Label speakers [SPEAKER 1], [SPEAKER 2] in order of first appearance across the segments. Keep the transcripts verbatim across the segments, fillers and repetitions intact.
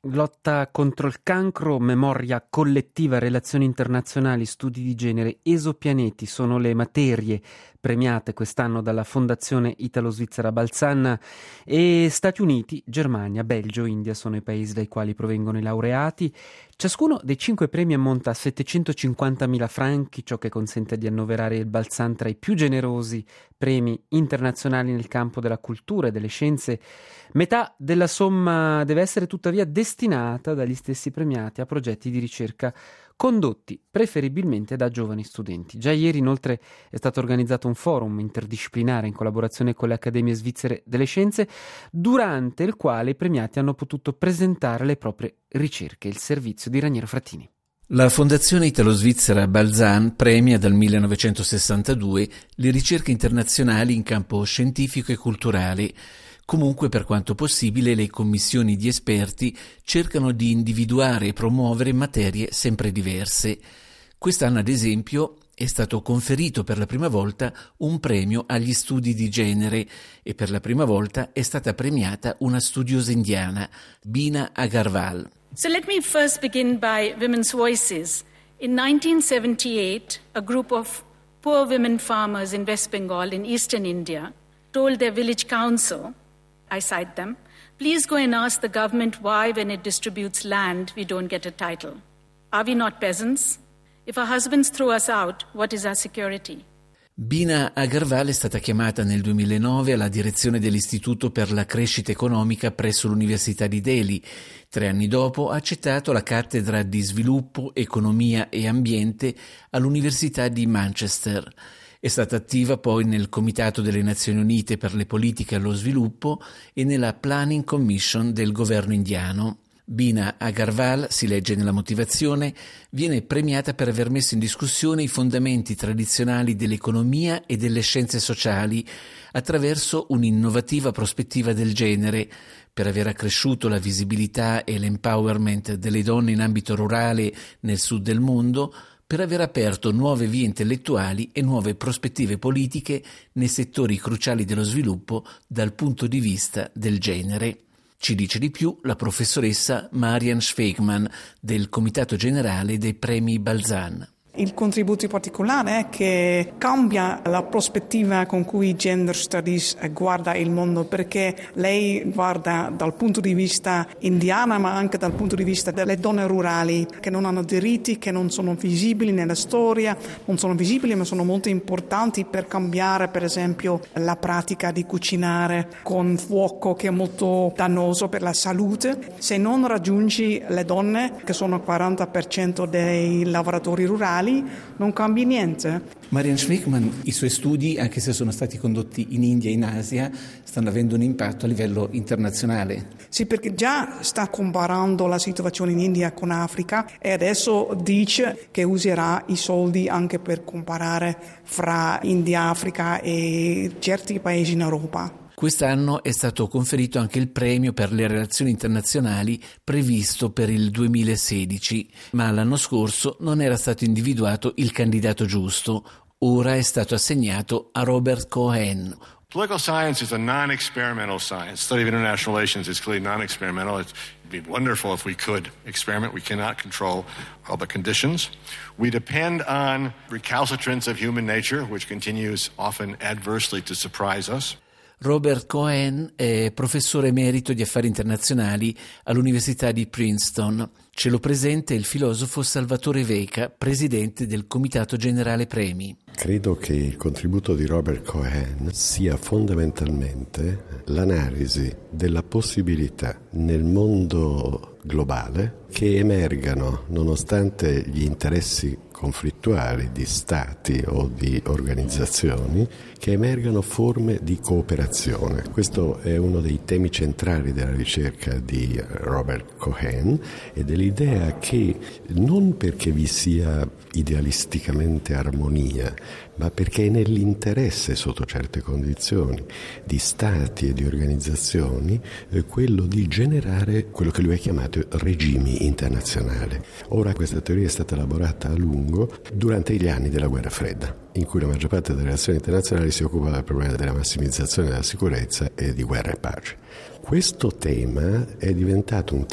[SPEAKER 1] Lotta contro il cancro, memoria collettiva, relazioni internazionali, studi di genere, esopianeti sono le materie premiate quest'anno dalla Fondazione Italo-Svizzera Balzan, e Stati Uniti, Germania, Belgio, India sono i paesi dai quali provengono i laureati. Ciascuno dei cinque premi ammonta a settecentocinquantamila franchi, ciò che consente di annoverare il Balzan tra i più generosi premi internazionali nel campo della cultura e delle scienze. Metà della somma deve essere tuttavia destinata dagli stessi premiati a progetti di ricerca condotti preferibilmente da giovani studenti. Già ieri inoltre è stato organizzato un forum interdisciplinare in collaborazione con le Accademie Svizzere delle Scienze, durante il quale i premiati hanno potuto presentare le proprie ricerche. Il servizio di Raniero Frattini.
[SPEAKER 2] La Fondazione Italo-Svizzera Balzan premia dal millenovecentosessantadue le ricerche internazionali in campo scientifico e culturale. Comunque, per quanto possibile, le commissioni di esperti cercano di individuare e promuovere materie sempre diverse. Quest'anno, ad esempio, è stato conferito per la prima volta un premio agli studi di genere e per la prima volta è stata premiata una studiosa indiana, Bina Agarwal.
[SPEAKER 3] So let me first begin by women's voices. In nineteen seventy-eight, a group of poor women farmers in West Bengal in eastern India told their village council, I cite them, please go and ask the government why when it distributes land we don't get a title. Are we not peasants? If our husbands throw us out, what is our security?
[SPEAKER 2] Bina Agarwal è stata chiamata nel duemilanove alla direzione dell'Istituto per la crescita economica presso l'Università di Delhi. Tre anni dopo ha accettato la cattedra di sviluppo, economia e ambiente all'Università di Manchester. È stata attiva poi nel Comitato delle Nazioni Unite per le politiche allo sviluppo e nella Planning Commission del governo indiano. Bina Agarwal, si legge nella motivazione, viene premiata per aver messo in discussione i fondamenti tradizionali dell'economia e delle scienze sociali attraverso un'innovativa prospettiva del genere, per aver accresciuto la visibilità e l'empowerment delle donne in ambito rurale nel sud del mondo, per aver aperto nuove vie intellettuali e nuove prospettive politiche nei settori cruciali dello sviluppo dal punto di vista del genere. Ci dice di più la professoressa Marian Schwegman del Comitato Generale dei Premi Balzan.
[SPEAKER 4] Il contributo particolare è che cambia la prospettiva con cui Gender Studies guarda il mondo, perché lei guarda dal punto di vista indiano ma anche dal punto di vista delle donne rurali che non hanno diritti, che non sono visibili nella storia, non sono visibili ma sono molto importanti per cambiare per esempio la pratica di cucinare con fuoco, che è molto dannoso per la salute. Se non raggiungi le donne, che sono il quaranta per cento dei lavoratori rurali, non cambia niente.
[SPEAKER 5] Marian Schwegman, i suoi studi, anche se sono stati condotti in India e in Asia, stanno avendo un impatto a livello internazionale.
[SPEAKER 4] Sì, perché già sta comparando la situazione in India con Africa e adesso dice che userà i soldi anche per comparare fra India, Africa e certi paesi in Europa.
[SPEAKER 2] Quest'anno è stato conferito anche il premio per le relazioni internazionali previsto per il duemilasedici, ma l'anno scorso non era stato individuato il candidato giusto. Ora è stato assegnato a Robert Cohen.
[SPEAKER 6] Political science is a non-experimental science. Study of international relations is clearly non-experimental. It'd be wonderful if we could experiment. We cannot control all the conditions. We depend on recalcitrance of human nature, which continues often adversely to surprise us.
[SPEAKER 2] Robert Cohen è professore emerito di affari internazionali all'Università di Princeton. Ce lo presenta il filosofo Salvatore Veca, presidente del Comitato Generale Premi.
[SPEAKER 7] Credo che il contributo di Robert Cohen sia fondamentalmente l'analisi della possibilità nel mondo globale che emergano, nonostante gli interessi conflittuali di stati o di organizzazioni, che emergano forme di cooperazione. Questo è uno dei temi centrali della ricerca di Robert Cohen e dell'idea che non perché vi sia idealisticamente armonia, ma perché è nell'interesse, sotto certe condizioni, di stati e di organizzazioni eh, quello di generare quello che lui ha chiamato regimi internazionali. Ora questa teoria è stata elaborata a lungo durante gli anni della guerra fredda, in cui la maggior parte delle relazioni internazionali si occupa del problema della massimizzazione della sicurezza e di guerra e pace. Questo tema è diventato un tema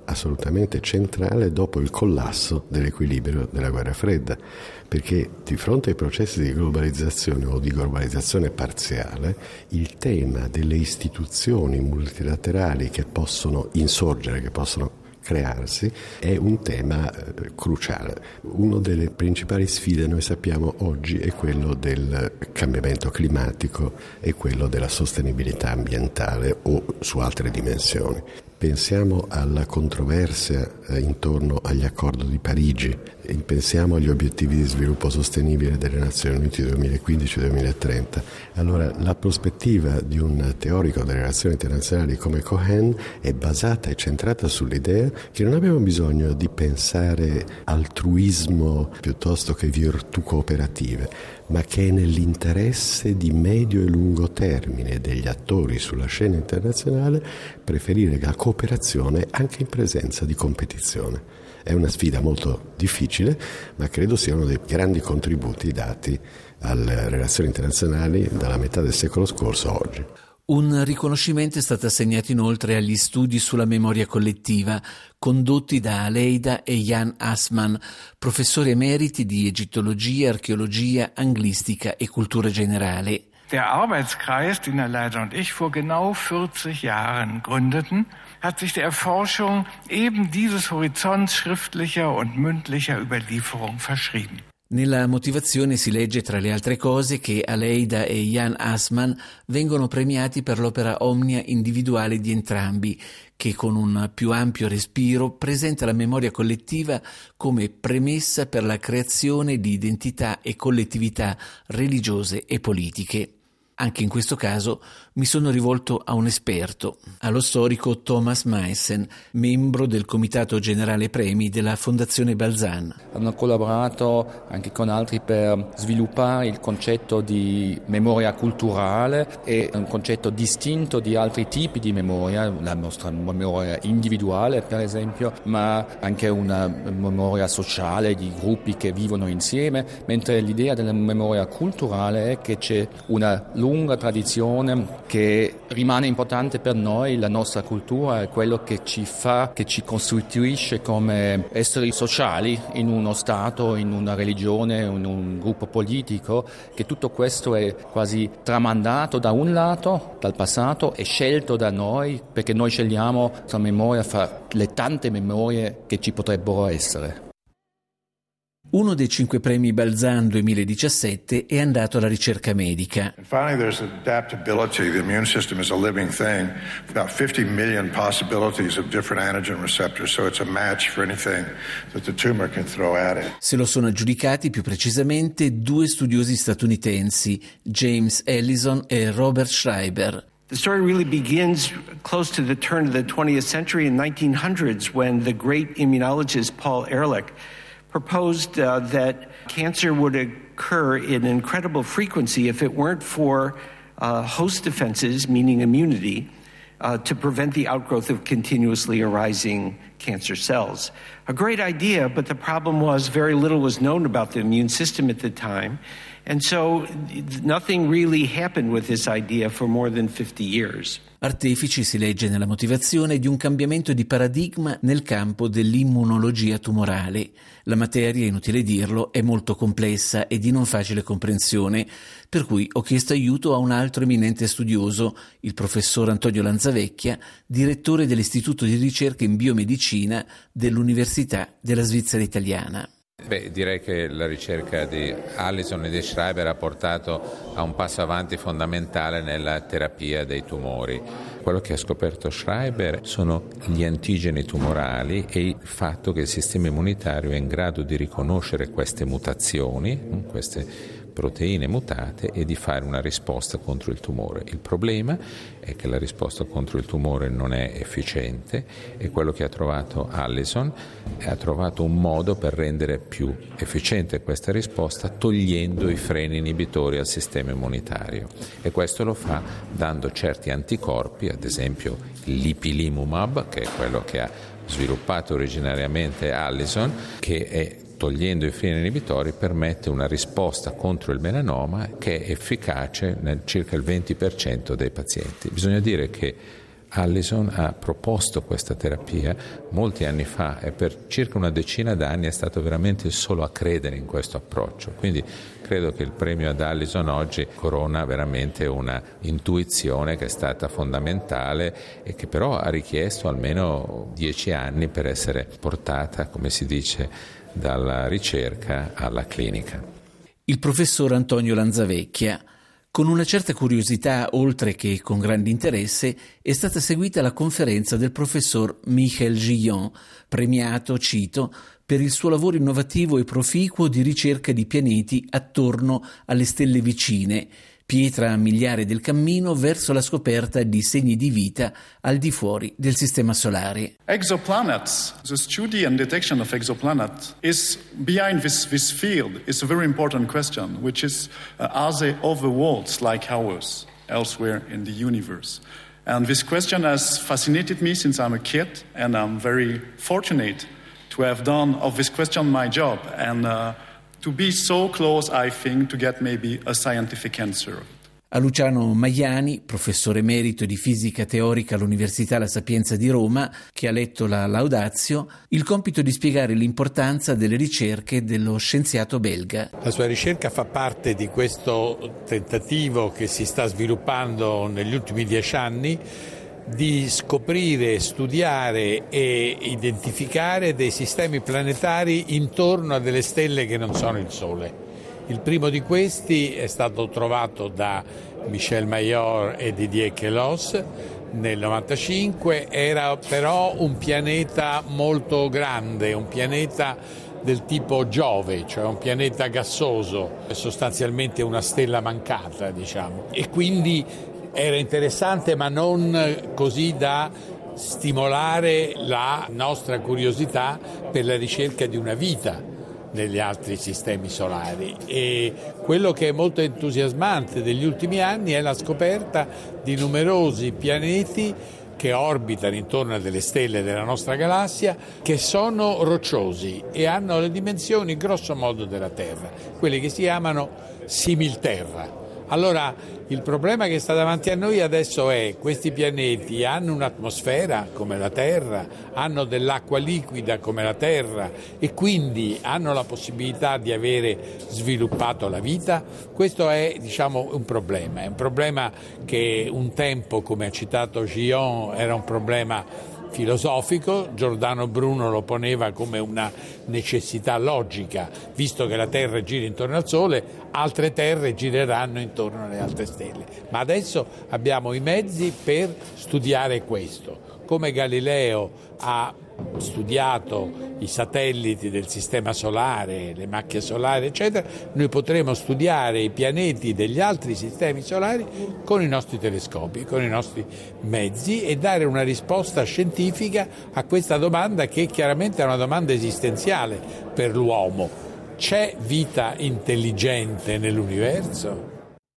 [SPEAKER 7] assolutamente centrale dopo il collasso dell'equilibrio della guerra fredda, perché di fronte ai processi di globalizzazione o di globalizzazione parziale, il tema delle istituzioni multilaterali che possono insorgere, che possono crearsi, è un tema eh, cruciale. Una delle principali sfide, noi sappiamo oggi, è quello del cambiamento climatico e quello della sostenibilità ambientale o su altre dimensioni. Pensiamo alla controversia eh, intorno agli accordi di Parigi, e pensiamo agli obiettivi di sviluppo sostenibile delle Nazioni Unite duemilaquindici duemilatrenta. Allora, la prospettiva di un teorico delle relazioni internazionali come Cohen è basata e centrata sull'idea che non abbiamo bisogno di pensare altruismo piuttosto che virtù cooperative, ma che è nell'interesse di medio e lungo termine degli attori sulla scena internazionale preferire la cooperazione anche in presenza di competizione. È una sfida molto difficile, ma credo sia uno dei grandi contributi dati alle relazioni internazionali dalla metà del secolo scorso a oggi.
[SPEAKER 2] Un riconoscimento è stato assegnato inoltre agli studi sulla memoria collettiva condotti da Aleida e Jan Assmann, professori emeriti di egittologia, archeologia, anglistica e cultura generale.
[SPEAKER 8] Der Arbeitskreis, den Aleida und ich vor genau vierzig Jahren gründeten, hat sich der Erforschung eben dieses Horizonts schriftlicher und mündlicher Überlieferung verschrieben.
[SPEAKER 2] Nella motivazione si legge, tra le altre cose, che Aleida e Jan Assmann vengono premiati per l'opera omnia individuale di entrambi, che con un più ampio respiro presenta la memoria collettiva come premessa per la creazione di identità e collettività religiose e politiche. Anche in questo caso mi sono rivolto a un esperto, allo storico Thomas Meissen, membro del Comitato Generale Premi della Fondazione Balzan.
[SPEAKER 9] Hanno collaborato anche con altri per sviluppare il concetto di memoria culturale, e un concetto distinto di altri tipi di memoria, la nostra memoria individuale per esempio, ma anche una memoria sociale di gruppi che vivono insieme, mentre l'idea della memoria culturale è che c'è una lunga tradizione che rimane importante per noi. La nostra cultura è quello che ci fa, che ci costituisce come esseri sociali in uno Stato, in una religione, in un gruppo politico, che tutto questo è quasi tramandato da un lato, dal passato, e scelto da noi, perché noi scegliamo la memoria fra le tante memorie che ci potrebbero essere.
[SPEAKER 2] Uno dei cinque premi Balzan duemiladiciassette è andato alla ricerca medica.
[SPEAKER 6] And finally, there's adaptability. The immune system is a living thing. About fifty million possibilities of different antigen receptors, so it's a match for anything that the tumor can throw at it.
[SPEAKER 2] Se lo sono aggiudicati più precisamente due studiosi statunitensi, James Ellison e Robert Schreiber.
[SPEAKER 10] The story really begins close to the turn of the twentieth century in nineteen hundreds, when the great immunologist Paul Ehrlich proposed uh, that cancer would occur in incredible frequency if it weren't for uh, host defenses, meaning immunity, uh, to prevent the outgrowth of continuously arising cancer cells. A great idea, but the problem was very little was known about the immune system at the time, and so nothing really happened with this idea for more than fifty years.
[SPEAKER 2] Artefici, si legge nella motivazione, di un cambiamento di paradigma nel campo dell'immunologia tumorale. La materia, inutile dirlo, è molto complessa e di non facile comprensione, per cui ho chiesto aiuto a un altro eminente studioso, il professor Antonio Lanzavecchia, direttore dell'Istituto di ricerca in biomedicina dell'Università della Svizzera Italiana.
[SPEAKER 11] Beh, direi che la ricerca di Allison e di Schreiber ha portato a un passo avanti fondamentale nella terapia dei tumori. Quello che ha scoperto Schreiber sono gli antigeni tumorali e il fatto che il sistema immunitario è in grado di riconoscere queste mutazioni, queste proteine mutate, e di fare una risposta contro il tumore. Il problema è che la risposta contro il tumore non è efficiente, e quello che ha trovato Allison ha trovato un modo per rendere più efficiente questa risposta togliendo i freni inibitori al sistema immunitario, e questo lo fa dando certi anticorpi, ad esempio l'ipilimumab, che è quello che ha sviluppato originariamente Allison, che è togliendo i freni inibitori permette una risposta contro il melanoma che è efficace nel circa il venti per cento dei pazienti. Bisogna dire che Allison ha proposto questa terapia molti anni fa e per circa una decina d'anni è stato veramente il solo a credere in questo approccio. Quindi credo che il premio ad Allison oggi corona veramente una intuizione che è stata fondamentale e che però ha richiesto almeno dieci anni per essere portata, come si dice, dalla ricerca alla clinica.
[SPEAKER 2] Il professor Antonio Lanzavecchia. Con una certa curiosità, oltre che con grande interesse, è stata seguita la conferenza del professor Michel Guillon, premiato, cito, per il suo lavoro innovativo e proficuo di ricerca di pianeti attorno alle stelle vicine, pietra miliare del cammino verso la scoperta di segni di vita al di fuori del sistema solare.
[SPEAKER 12] Exoplanets, the study and detection of exoplanets is behind this, this field is a very important question, which is uh, are there other worlds like ours elsewhere in the universe? And this question has fascinated me since I'm a kid, and I'm very fortunate to have done of this question my job and uh, to be so close, I think, to get maybe a scientific answer.
[SPEAKER 2] A Luciano Maiani, professore emerito di fisica teorica all'Università La Sapienza di Roma, che ha letto la Laudatio, il compito di spiegare l'importanza delle ricerche dello scienziato belga.
[SPEAKER 13] La sua ricerca fa parte di questo tentativo che si sta sviluppando negli ultimi dieci anni di scoprire, studiare e identificare dei sistemi planetari intorno a delle stelle che non sono il Sole. Il primo di questi è stato trovato da Michel Mayor e Didier Queloz nel novantacinque, era però un pianeta molto grande, un pianeta del tipo Giove, cioè un pianeta gassoso, sostanzialmente una stella mancata, diciamo, e quindi era interessante ma non così da stimolare la nostra curiosità per la ricerca di una vita negli altri sistemi solari. E quello che è molto entusiasmante degli ultimi anni è la scoperta di numerosi pianeti che orbitano intorno a delle stelle della nostra galassia, che sono rocciosi e hanno le dimensioni grosso modo della Terra, quelli che si chiamano similterra. Allora, il problema che sta davanti a noi adesso è: questi pianeti hanno un'atmosfera come la Terra, hanno dell'acqua liquida come la Terra e quindi hanno la possibilità di avere sviluppato la vita? Questo è, diciamo, un problema, è un problema che un tempo, come ha citato Guillon, era un problema filosofico. Giordano Bruno lo poneva come una necessità logica, visto che la Terra gira intorno al Sole, altre terre gireranno intorno alle altre stelle. Ma adesso abbiamo i mezzi per studiare questo. Come Galileo ha studiato i satelliti del sistema solare, le macchie solari, eccetera, noi potremo studiare i pianeti degli altri sistemi solari con i nostri telescopi, con i nostri mezzi e dare una risposta scientifica a questa domanda, che chiaramente è una domanda esistenziale per l'uomo. C'è vita intelligente nell'universo?